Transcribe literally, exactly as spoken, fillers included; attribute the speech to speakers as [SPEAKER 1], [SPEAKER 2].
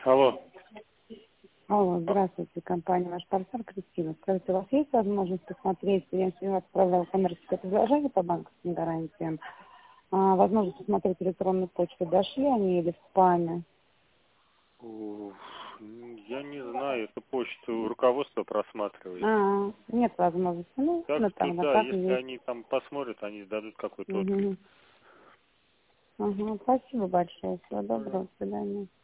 [SPEAKER 1] Алло.
[SPEAKER 2] Алло, здравствуйте, компания «Ваш партнер» Кристина. Скажите, у вас есть возможность посмотреть, я сегодня отправляла коммерческое предложение по банковским гарантиям, а, возможность посмотреть электронную почту, дошли они или в спаме?
[SPEAKER 1] Уф, Я не знаю, эту почту руководство просматривает.
[SPEAKER 2] А, нет возможности, ну,
[SPEAKER 1] Так
[SPEAKER 2] ну
[SPEAKER 1] что
[SPEAKER 2] тогда
[SPEAKER 1] да,
[SPEAKER 2] как
[SPEAKER 1] если
[SPEAKER 2] есть.
[SPEAKER 1] они там посмотрят, они дадут какой-то отклик.
[SPEAKER 2] Угу. Ага, спасибо большое, всего
[SPEAKER 1] Ага.
[SPEAKER 2] доброго, до свидания.